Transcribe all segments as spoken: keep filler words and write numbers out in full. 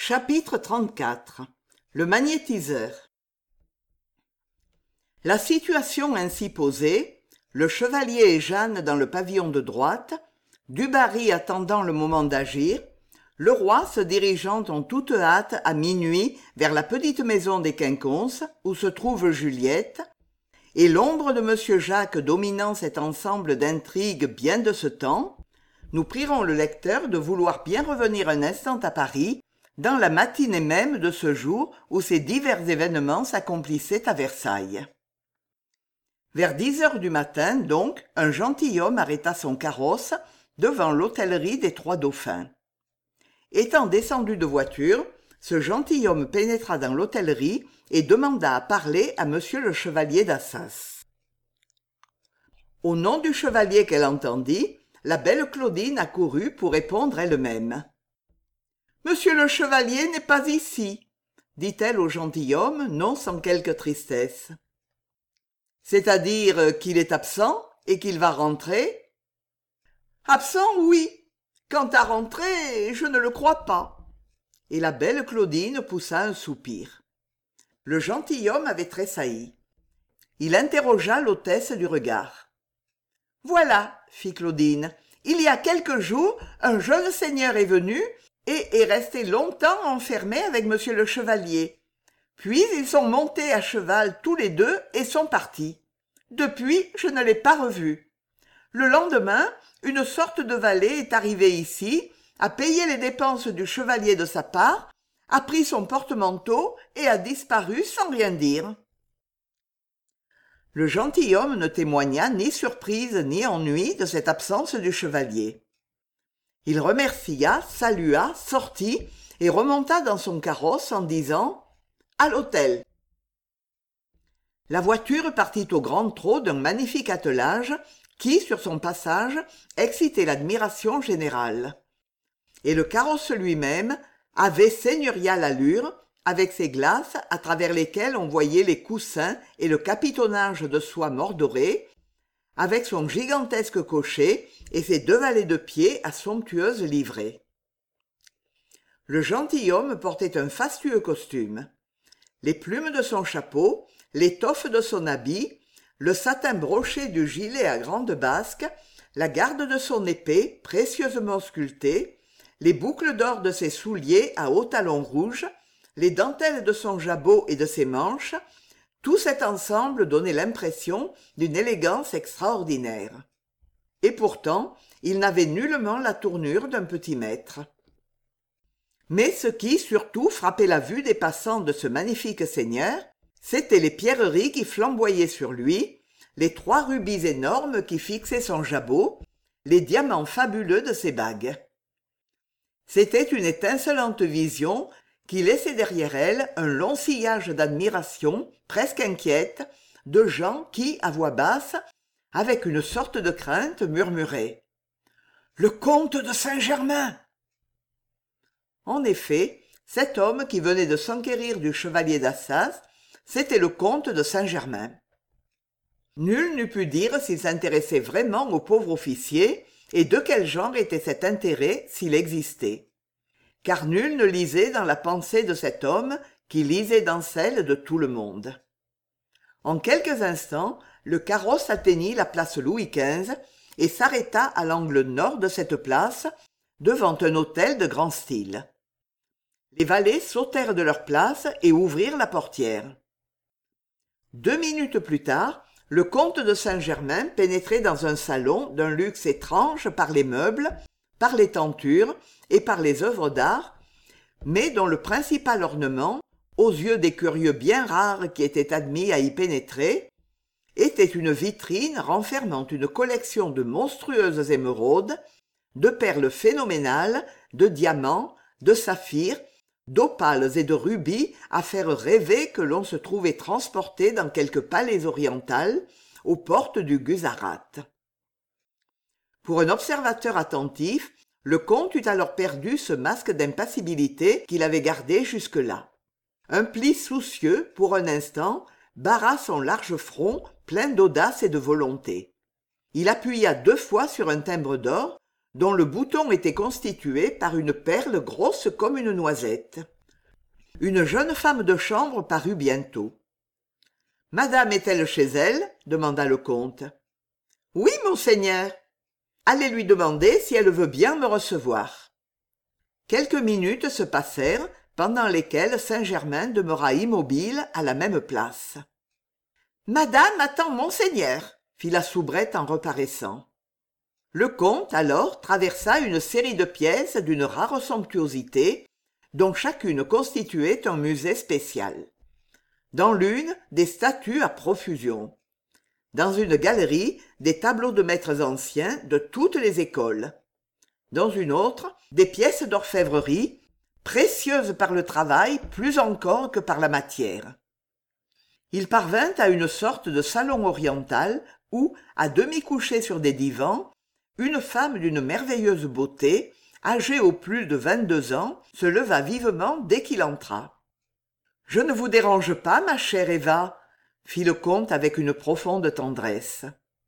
Chapitre trente-quatre. Le magnétiseur. La situation ainsi posée, le chevalier et Jeanne dans le pavillon de droite, Dubarry attendant le moment d'agir, le roi se dirigeant en toute hâte à minuit vers la petite maison des Quinconces, où se trouve Juliette, et l'ombre de monsieur Jacques dominant cet ensemble d'intrigues bien de ce temps, nous prierons le lecteur de vouloir bien revenir un instant à Paris, dans la matinée même de ce jour où ces divers événements s'accomplissaient à Versailles. Vers dix heures du matin, donc, un gentilhomme arrêta son carrosse devant l'hôtellerie des Trois Dauphins. Étant descendu de voiture, ce gentilhomme pénétra dans l'hôtellerie et demanda à parler à monsieur le chevalier d'Assas. Au nom du chevalier qu'elle entendit, la belle Claudine accourut pour répondre elle-même. « Monsieur le chevalier n'est pas ici, » dit-elle au gentilhomme, non sans quelque tristesse. « C'est-à-dire qu'il est absent et qu'il va rentrer ?»« Absent, oui. Quant à rentrer, je ne le crois pas. » Et la belle Claudine poussa un soupir. Le gentilhomme avait tressailli. Il interrogea l'hôtesse du regard. « Voilà, » fit Claudine, « il y a quelques jours, un jeune seigneur est venu et est resté longtemps enfermé avec monsieur le chevalier. Puis ils sont montés à cheval tous les deux et sont partis. Depuis, je ne l'ai pas revu. Le lendemain, une sorte de valet est arrivé ici, a payé les dépenses du chevalier de sa part, a pris son porte-manteau et a disparu sans rien dire. » Le gentilhomme ne témoigna ni surprise ni ennui de cette absence du chevalier. Il remercia, salua, sortit et remonta dans son carrosse en disant « À l'hôtel !» La voiture partit au grand trot d'un magnifique attelage qui, sur son passage, excitait l'admiration générale. Et le carrosse lui-même avait seigneuriale allure, avec ses glaces à travers lesquelles on voyait les coussins et le capitonnage de soie mordorée, avec son gigantesque cocher et ses deux valets de pied à somptueuse livrée. Le gentilhomme portait un fastueux costume. Les plumes de son chapeau, l'étoffe de son habit, le satin broché du gilet à grande basque, la garde de son épée précieusement sculptée, les boucles d'or de ses souliers à hauts talons rouges, les dentelles de son jabot et de ses manches, tout cet ensemble donnait l'impression d'une élégance extraordinaire. Et pourtant, il n'avait nullement la tournure d'un petit maître. Mais ce qui, surtout, frappait la vue des passants de ce magnifique seigneur, c'étaient les pierreries qui flamboyaient sur lui, les trois rubis énormes qui fixaient son jabot, les diamants fabuleux de ses bagues. C'était une étincelante vision qui laissait derrière elle un long sillage d'admiration, presque inquiète, de gens qui, à voix basse, avec une sorte de crainte, murmuraient « Le comte de Saint-Germain !» En effet, cet homme qui venait de s'enquérir du chevalier d'Assas, c'était le comte de Saint-Germain. Nul n'eût pu dire s'il s'intéressait vraiment au pauvre officier et de quel genre était cet intérêt s'il existait. Car nul ne lisait dans la pensée de cet homme qui lisait dans celle de tout le monde. En quelques instants, le carrosse atteignit la place Louis quinze et s'arrêta à l'angle nord de cette place, devant un hôtel de grand style. Les valets sautèrent de leur place et ouvrirent la portière. Deux minutes plus tard, le comte de Saint-Germain pénétrait dans un salon d'un luxe étrange par les meubles, par les tentures et par les œuvres d'art, mais dont le principal ornement, aux yeux des curieux bien rares qui étaient admis à y pénétrer, était une vitrine renfermant une collection de monstrueuses émeraudes, de perles phénoménales, de diamants, de saphirs, d'opales et de rubis à faire rêver que l'on se trouvait transporté dans quelque palais oriental aux portes du Guzarat. Pour un observateur attentif, le comte eut alors perdu ce masque d'impassibilité qu'il avait gardé jusque-là. Un pli soucieux, pour un instant, barra son large front plein d'audace et de volonté. Il appuya deux fois sur un timbre d'or, dont le bouton était constitué par une perle grosse comme une noisette. une jeune femme de chambre parut bientôt. « Madame est-elle chez elle ?» demanda le comte. « Oui, monseigneur. Allez lui demander si elle veut bien me recevoir. » Quelques minutes se passèrent, pendant lesquelles Saint-Germain demeura immobile à la même place. « Madame attend monseigneur !» fit la soubrette en reparaissant. Le comte, alors, traversa une série de pièces d'une rare somptuosité, dont chacune constituait un musée spécial. Dans l'une, des statues à profusion. Dans une galerie, des tableaux de maîtres anciens de toutes les écoles. Dans une autre, des pièces d'orfèvrerie, précieuses par le travail plus encore que par la matière. Il parvint à une sorte de salon oriental où, à demi couchée sur des divans, une femme d'une merveilleuse beauté, âgée au plus de vingt-deux ans, se leva vivement dès qu'il entra. « Je ne vous dérange pas, ma chère Eva ?» fit le comte avec une profonde tendresse.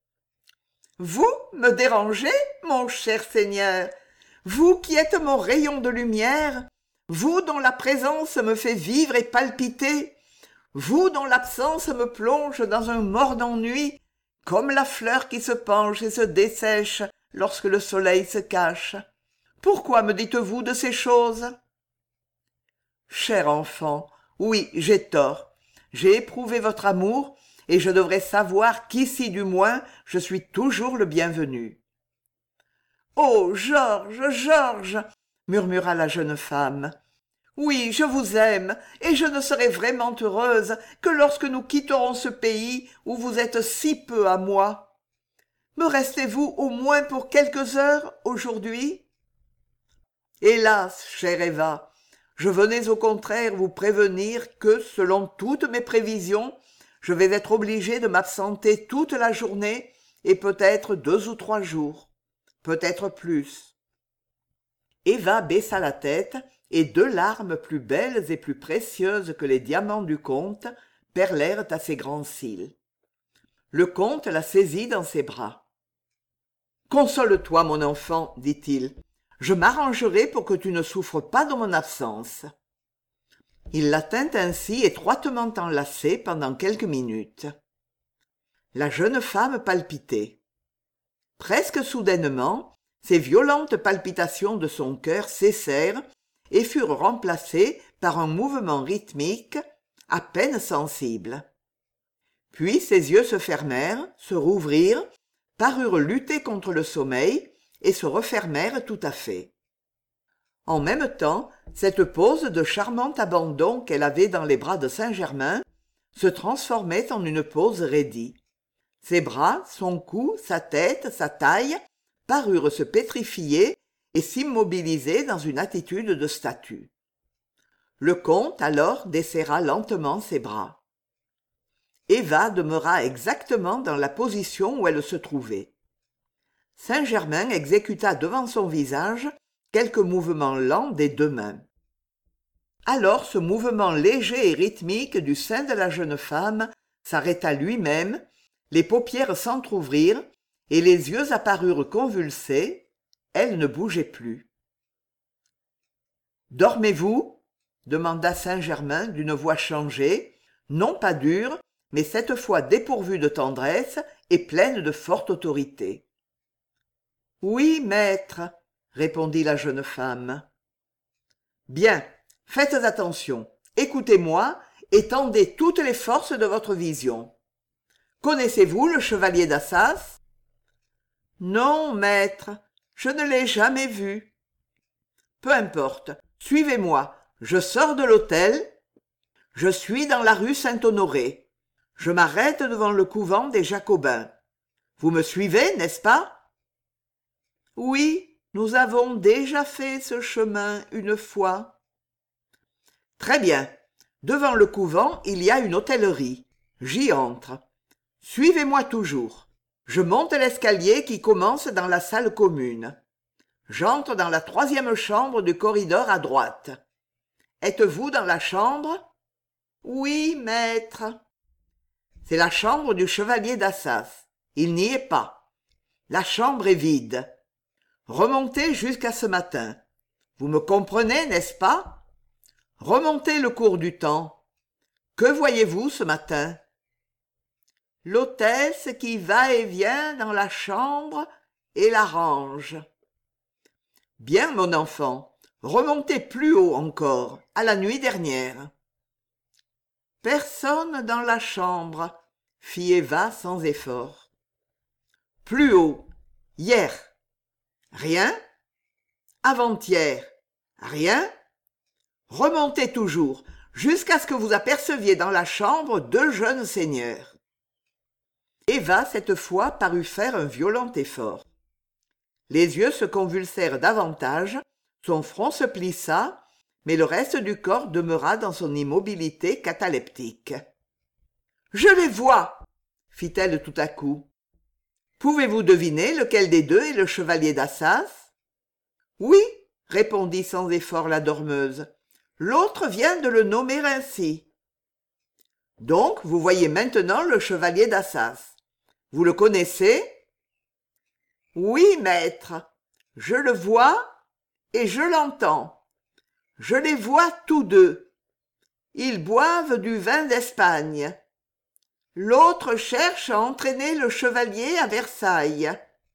« Vous me dérangez, mon cher seigneur, vous qui êtes mon rayon de lumière, vous dont la présence me fait vivre et palpiter, vous dont l'absence me plonge dans un mort d'ennui, comme la fleur qui se penche et se dessèche lorsque le soleil se cache. Pourquoi me dites-vous de ces choses ? Cher enfant, oui, j'ai tort. J'ai éprouvé votre amour, et je devrais savoir qu'ici du moins je suis toujours le bienvenu. « Oh, Georges, Georges !» murmura la jeune femme. « Oui, je vous aime, et je ne serai vraiment heureuse que lorsque nous quitterons ce pays où vous êtes si peu à moi. Me restez-vous au moins pour quelques heures aujourd'hui ? Hélas, chère Eva, je venais au contraire vous prévenir que, selon toutes mes prévisions, je vais être obligé de m'absenter toute la journée et peut-être deux ou trois jours, peut-être plus. » Eva baissa la tête et deux larmes plus belles et plus précieuses que les diamants du comte perlèrent à ses grands cils. Le comte la saisit dans ses bras. « Console-toi, mon enfant, dit-il. Je m'arrangerai pour que tu ne souffres pas de mon absence. » Il la tint ainsi étroitement enlacée pendant quelques minutes. La jeune femme palpitait. Presque soudainement, ces violentes palpitations de son cœur cessèrent et furent remplacées par un mouvement rythmique, à peine sensible. Puis ses yeux se fermèrent, se rouvrirent, parurent lutter contre le sommeil et se refermèrent tout à fait. En même temps, cette pose de charmant abandon qu'elle avait dans les bras de Saint-Germain se transformait en une pose raidie. Ses bras, son cou, sa tête, sa taille parurent se pétrifier et s'immobiliser dans une attitude de statue. Le comte alors desserra lentement ses bras. Eva demeura exactement dans la position où elle se trouvait. Saint-Germain exécuta devant son visage quelques mouvements lents des deux mains. Alors ce mouvement léger et rythmique du sein de la jeune femme s'arrêta lui-même, les paupières s'entr'ouvrirent et les yeux apparurent convulsés, elle ne bougeait plus. « Dormez-vous » demanda Saint-Germain d'une voix changée, non pas dure, mais cette fois dépourvue de tendresse et pleine de forte autorité. « Oui, maître, » répondit la jeune femme. « Bien, faites attention, écoutez-moi et tendez toutes les forces de votre vision. Connaissez-vous le chevalier d'Assas ? » ?»« Non, maître, je ne l'ai jamais vu. » »« Peu importe, suivez-moi, je sors de l'hôtel. Je suis dans la rue Saint-Honoré. Je m'arrête devant le couvent des Jacobins. Vous me suivez, n'est-ce pas ? » ?»« Oui, nous avons déjà fait ce chemin une fois. » »« Très bien. Devant le couvent, il y a une hôtellerie. J'y entre. Suivez-moi toujours. Je monte l'escalier qui commence dans la salle commune. J'entre dans la troisième chambre du corridor à droite. Êtes-vous dans la chambre ? Oui, maître. C'est la chambre du chevalier d'Assas. Il n'y est pas. La chambre est vide. Remontez jusqu'à ce matin. Vous me comprenez, n'est-ce pas ? Remontez le cours du temps. Que voyez-vous ce matin? L'hôtesse qui va et vient dans la chambre et la range. Bien, mon enfant, remontez plus haut encore, à la nuit dernière. Personne dans la chambre, fit Eva sans effort. Plus haut, hier. Rien? Avant-hier. Rien? Remontez toujours, jusqu'à ce que vous aperceviez dans la chambre deux jeunes seigneurs. Eva, cette fois, parut faire un violent effort. Les yeux se convulsèrent davantage, son front se plissa, mais le reste du corps demeura dans son immobilité cataleptique. « Je les vois !» fit-elle tout à coup. « Pouvez-vous deviner lequel des deux est le chevalier d'Assas ?»« Oui, » répondit sans effort la dormeuse. « L'autre vient de le nommer ainsi. »« Donc, vous voyez maintenant le chevalier d'Assas. Vous le connaissez ?»« Oui, maître, je le vois et je l'entends. Je les vois tous deux. Ils boivent du vin d'Espagne. L'autre cherche à entraîner le chevalier à Versailles.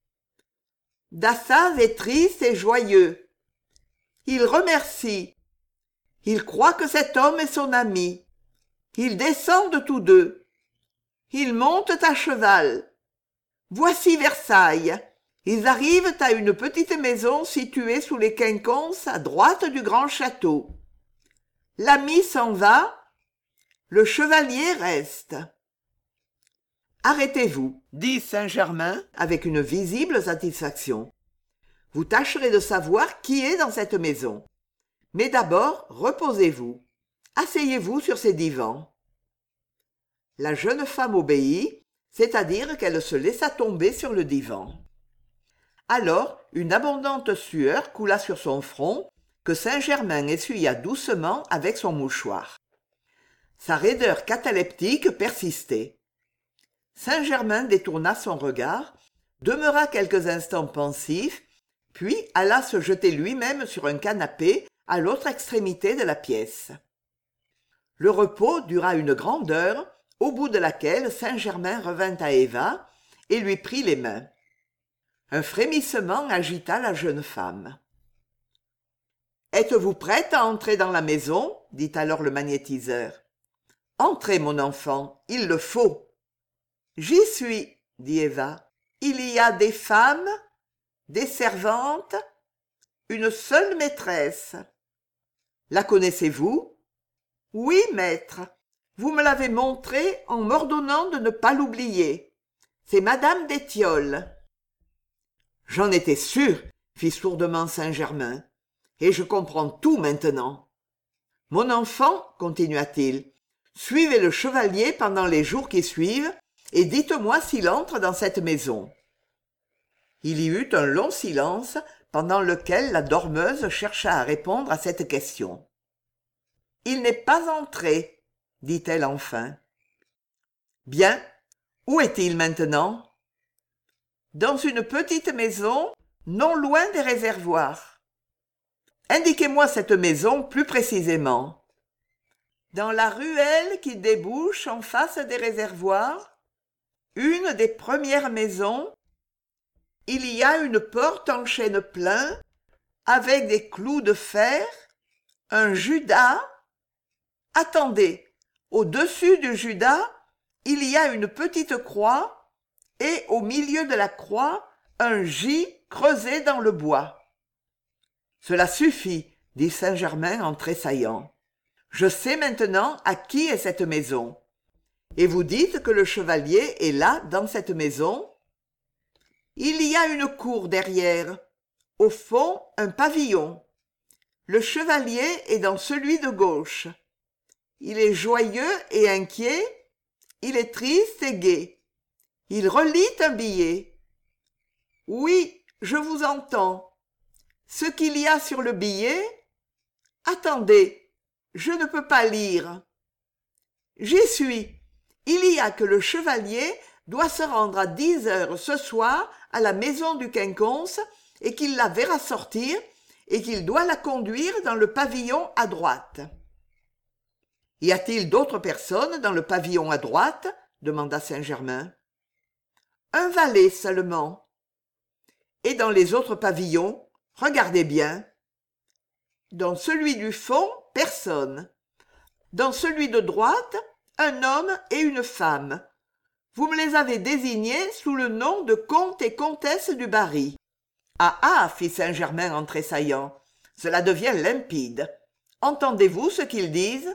Dassaz est triste et joyeux. Il remercie. Il croit que cet homme est son ami. Ils descendent tous deux. Ils montent à cheval. Voici Versailles. Ils arrivent à une petite maison située sous les quinconces à droite du grand château. L'ami s'en va, le chevalier reste. « Arrêtez-vous, dit Saint-Germain avec une visible satisfaction. Vous tâcherez de savoir qui est dans cette maison. Mais d'abord, reposez-vous. Asseyez-vous sur ces divans. » La jeune femme obéit, c'est-à-dire qu'elle se laissa tomber sur le divan. Alors une abondante sueur coula sur son front, que Saint-Germain essuya doucement avec son mouchoir. Sa raideur cataleptique persistait. Saint-Germain détourna son regard, demeura quelques instants pensif, puis alla se jeter lui-même sur un canapé à l'autre extrémité de la pièce. Le repos dura une grande heure, au bout de laquelle Saint-Germain revint à Eva et lui prit les mains. Un frémissement agita la jeune femme. « Êtes-vous prête à entrer dans la maison ?» dit alors le magnétiseur. « Entrez, mon enfant, il le faut. »« J'y suis, » dit Eva. « Il y a des femmes, des servantes, une seule maîtresse. La connaissez-vous ? » ?»« Oui, maître. Vous me l'avez montrée en m'ordonnant de ne pas l'oublier. C'est Madame d'Étiolles. » « J'en étais sûr, » fit sourdement Saint-Germain, « et je comprends tout maintenant. Mon enfant, continua-t-il, suivez le chevalier pendant les jours qui suivent, et dites-moi s'il entre dans cette maison. » Il y eut un long silence, pendant lequel la dormeuse chercha à répondre à cette question. « Il n'est pas entré, » dit-elle enfin. « Bien, où est-il maintenant ? » Dans une petite maison, non loin des réservoirs. Indiquez-moi cette maison plus précisément. Dans la ruelle qui débouche en face des réservoirs, une des premières maisons, il y a une porte en chêne plein, avec des clous de fer, un judas. Attendez, au-dessus du judas, il y a une petite croix, et au milieu de la croix, un J creusé dans le bois. « Cela suffit, » dit Saint-Germain en tressaillant. « Je sais maintenant à qui est cette maison. Et vous dites que le chevalier est là, dans cette maison ? Il y a une cour derrière. Au fond, un pavillon. Le chevalier est dans celui de gauche. Il est joyeux et inquiet. Il est triste et gai. Il relit un billet. Oui, je vous entends. Ce qu'il y a sur le billet? Attendez, je ne peux pas lire. J'y suis. Il y a que le chevalier doit se rendre à dix heures ce soir à la maison du quinconce et qu'il la verra sortir et qu'il doit la conduire dans le pavillon à droite. Y a-t-il d'autres personnes dans le pavillon à droite demanda Saint-Germain. Un valet seulement. Et dans les autres pavillons, regardez bien. Dans celui du fond, personne. Dans celui de droite, un homme et une femme. Vous me les avez désignés sous le nom de comte et comtesse du Barry. Ah ah, fit Saint-Germain en tressaillant, cela devient limpide. Entendez-vous ce qu'ils disent?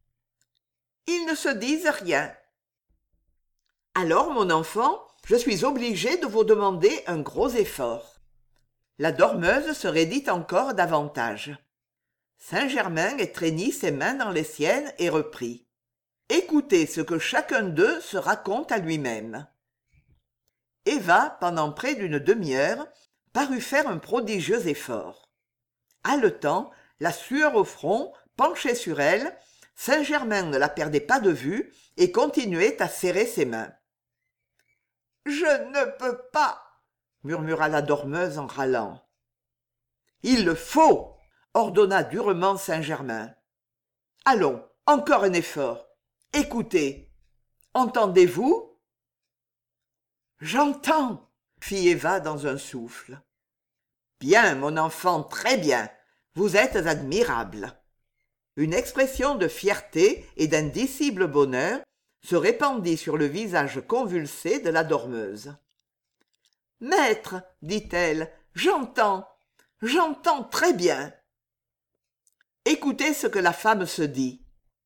Ils ne se disent rien. Alors, mon enfant, je suis obligé de vous demander un gros effort. La dormeuse se raidit encore davantage. Saint-Germain étreignit ses mains dans les siennes et reprit. Écoutez ce que chacun d'eux se raconte à lui-même. Eva, pendant près d'une demi-heure, parut faire un prodigieux effort. Haletant, la sueur au front, penché sur elle, Saint-Germain ne la perdait pas de vue et continuait à serrer ses mains. « Je ne peux pas !» murmura la dormeuse en râlant. « Il le faut !» ordonna durement Saint-Germain. « Allons, encore un effort. Écoutez. Entendez-vous ?»« J'entends !» fit Eva dans un souffle. « Bien, mon enfant, très bien. Vous êtes admirable. » Une expression de fierté et d'indicible bonheur se répandit sur le visage convulsé de la dormeuse. « Maître, dit-elle, j'entends, j'entends très bien. » Écoutez ce que la femme se dit.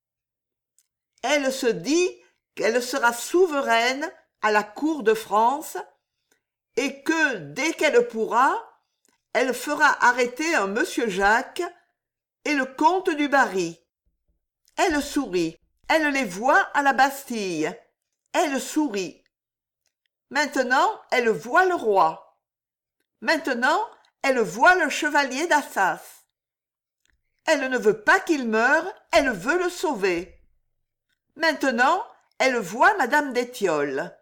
Elle se dit qu'elle sera souveraine à la cour de France et que, dès qu'elle pourra, elle fera arrêter un monsieur Jacques et le comte du Barry. Elle sourit, elle les voit à la Bastille. Elle sourit. Maintenant, elle voit le roi. Maintenant, elle voit le chevalier d'Assas. Elle ne veut pas qu'il meure, elle veut le sauver. Maintenant, elle voit madame d'Étiolles.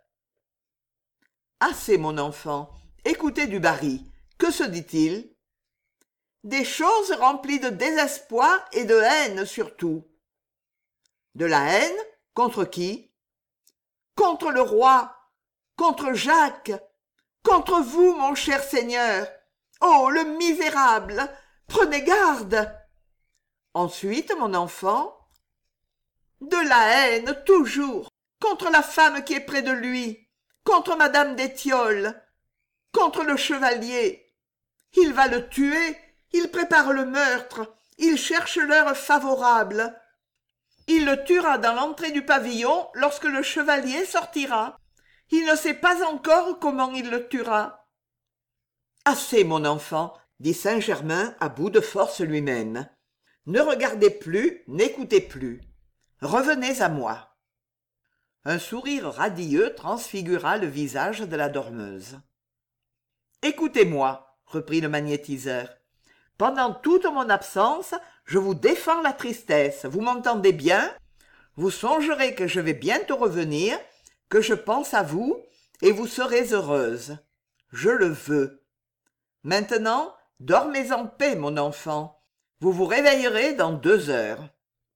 « Assez, mon enfant. Écoutez du Barry. Que se dit-il ?»« Des choses remplies de désespoir et de haine surtout. »« De la haine? Contre qui ?»« Contre le roi, contre Jacques, contre vous, mon cher seigneur. Oh, le misérable! Prenez garde !» Ensuite, mon enfant, de la haine, toujours, contre la femme qui est près de lui, contre madame d'Étiolles, contre le chevalier. Il va le tuer, il prépare le meurtre, il cherche l'heure favorable. Il le tuera dans l'entrée du pavillon lorsque le chevalier sortira. Il ne sait pas encore comment il le tuera. « Assez, mon enfant, » dit Saint-Germain à bout de force lui-même. « Ne regardez plus, n'écoutez plus. Revenez à moi. » Un sourire radieux transfigura le visage de la dormeuse. « Écoutez-moi, » reprit le magnétiseur. « Pendant toute mon absence, je vous défends la tristesse. Vous m'entendez bien? Vous songerez que je vais bientôt revenir, que je pense à vous, et vous serez heureuse. Je le veux. Maintenant, dormez en paix, mon enfant. Vous vous réveillerez dans deux heures. »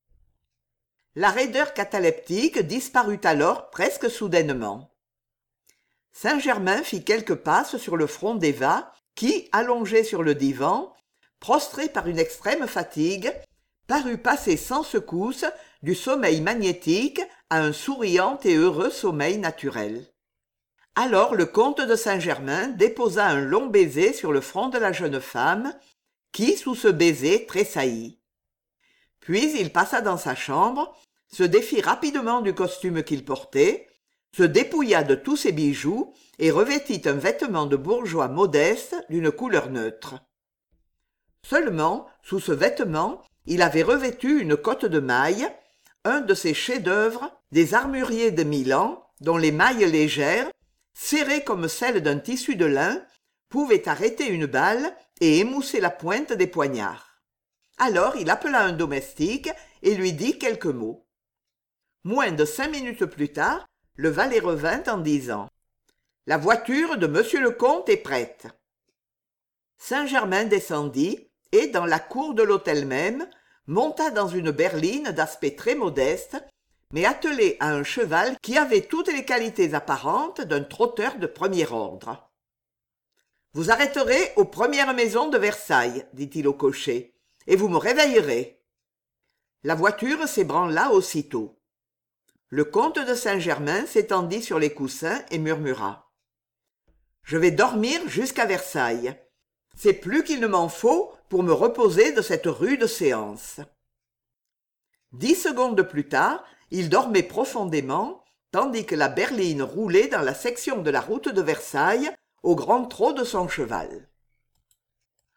La raideur cataleptique disparut alors presque soudainement. Saint-Germain fit quelques passes sur le front d'Eva, qui, allongée sur le divan, prostrée par une extrême fatigue, parut passer sans secousse du sommeil magnétique à un souriant et heureux sommeil naturel. Alors le comte de Saint-Germain déposa un long baiser sur le front de la jeune femme, qui, sous ce baiser, tressaillit. Puis il passa dans sa chambre, se défit rapidement du costume qu'il portait, se dépouilla de tous ses bijoux et revêtit un vêtement de bourgeois modeste d'une couleur neutre. Seulement, sous ce vêtement, il avait revêtu une cotte de mailles, un de ces chefs-d'œuvre des armuriers de Milan, dont les mailles légères, serrées comme celles d'un tissu de lin, pouvaient arrêter une balle et émousser la pointe des poignards. Alors il appela un domestique et lui dit quelques mots. Moins de cinq minutes plus tard, le valet revint en disant « La voiture de monsieur le comte est prête. » Saint-Germain descendit et, dans la cour de l'hôtel même, monta dans une berline d'aspect très modeste, mais attelé à un cheval qui avait toutes les qualités apparentes d'un trotteur de premier ordre. « Vous arrêterez aux premières maisons de Versailles, dit-il au cocher, et vous me réveillerez. » La voiture s'ébranla aussitôt. Le comte de Saint-Germain s'étendit sur les coussins et murmura : « Je vais dormir jusqu'à Versailles. C'est plus qu'il ne m'en faut pour me reposer de cette rude séance. » Dix secondes plus tard, il dormait profondément, tandis que la berline roulait dans la section de la route de Versailles au grand trot de son cheval.